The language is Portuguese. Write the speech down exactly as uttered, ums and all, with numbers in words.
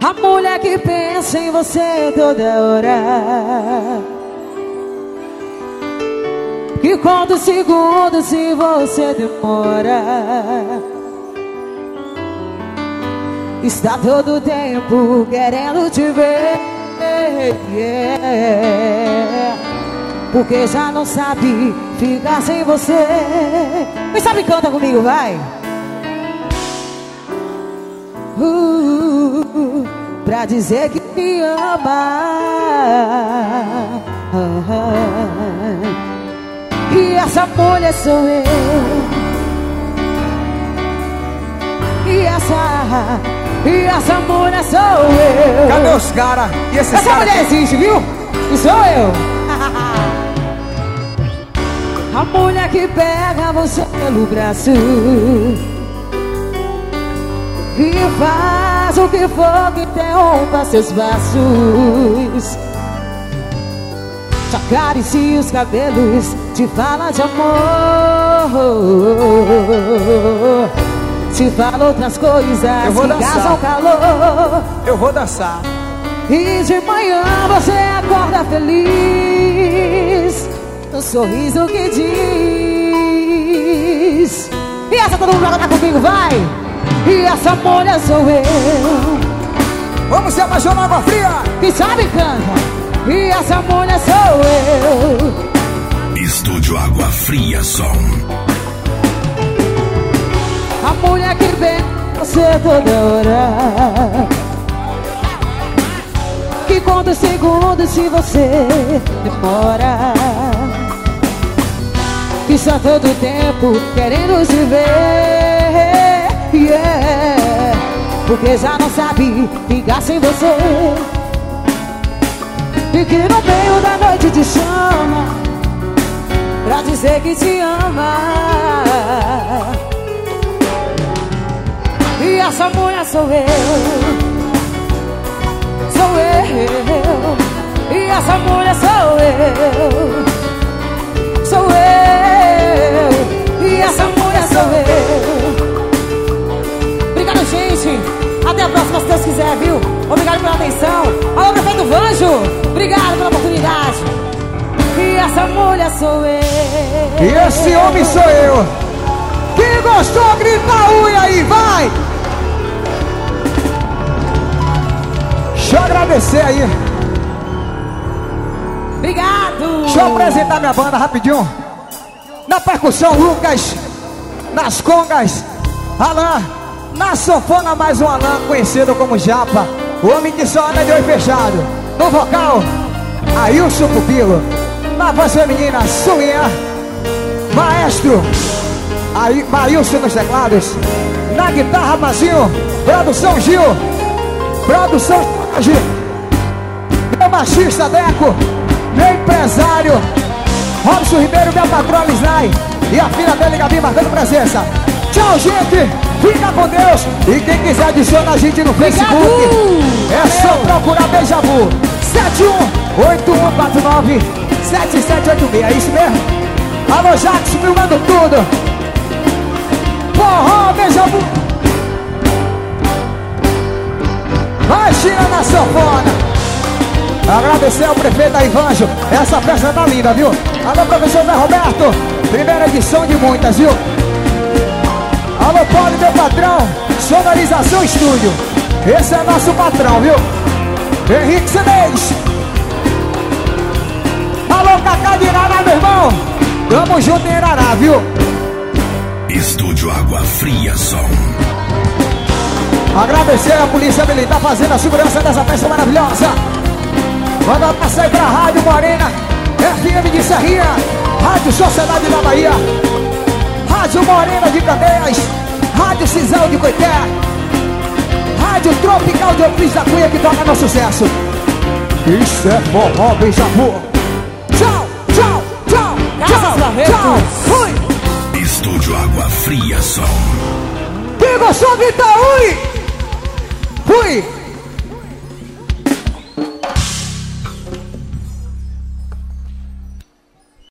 A mulher que pensa em você toda hora, que conta os segundos se você demora, está todo tempo querendo te ver, yeah. Porque já não sabe ficar sem você. Quem sabe canta comigo, vai. Uh, pra dizer que me ama. uh, uh, E essa mulher sou eu. E essa, e essa mulher sou eu. Cadê os caras? E esses Essa cara mulher aqui? existe, viu? E sou eu. A mulher que pega você pelo braço e faz o que for que interrompa seus passos, te acaricia os cabelos, te fala de amor, te fala outras coisas que causam calor. Eu vou dançar. E de manhã você acorda feliz, um sorriso que diz. E essa todo mundo vai cantar comigo, vai! E essa mulher sou eu. Vamos se apaixonar água fria. Quem sabe canta. E essa mulher sou eu. Estúdio Água Fria Som. A mulher que vem você toda hora, que conta os segundos se você demora, que está todo tempo querendo te ver, yeah. Porque já não sabe ficar sem você, e que no meio da noite te chama pra dizer que te ama. E essa mulher sou eu. Sou eu. E essa mulher sou eu. Sou eu. E essa mulher sou eu. Obrigado, gente. Até a próxima, se Deus quiser, viu? Obrigado pela atenção. Alô, prefeito Vanjo. Obrigado pela oportunidade. E essa mulher sou eu. E esse homem sou eu. Quem gostou, grita a unha aí, vai! Deixa eu agradecer aí. Obrigado. Deixa eu apresentar minha banda rapidinho. Na percussão, Lucas. Nas congas, Alan. Na sanfona, mais um Alan, conhecido como Japa, o homem que só anda de olho fechado. No vocal, Ailson Pupilo. Na voz feminina, Suinha. Maestro Aí, Mailson nos teclados. Na guitarra, Mazinho. Produção Gil. Produção Gil. Meu machista Deco. Meu empresário Robson Ribeiro, minha patroa Lisnay. E a filha dele, Gabi, marcando presença. Tchau, gente. Fica com Deus. E quem quiser adicionar a gente no Facebook, Obrigado. é só procurar Beija Vu sete um oito um quatro nove sete sete oito seis. É isso mesmo? Alô, Jackson, filmando tudo. Forró, Beija Vu. Vai, China na sanfona. Agradecer ao prefeito Ivanjo. Essa festa tá linda, viu? Alô, professor Zé Roberto. Primeira edição de muitas, viu? Alô, Paulo, meu patrão. Sonorização Estúdio. Esse é nosso patrão, viu? Henrique Cenes. Alô, Cacá de Irará, meu irmão. Tamo junto em Irará, viu? Estúdio Água Fria Som. Agradecer a Polícia Militar fazendo a segurança dessa festa maravilhosa. Manda passar aí pra Rádio Morena, F M de Serrinha, Rádio Sociedade da Bahia, Rádio Morena de Candeias, Rádio Cisal de Coité, Rádio Tropical de Euclides da Cunha, que toca no sucesso. Isso é forró, Beija Vu. Tchau, tchau, tchau, tchau, tchau. Fui. Estúdio Água Fria Som. Quem gostou, grita ui. Fui.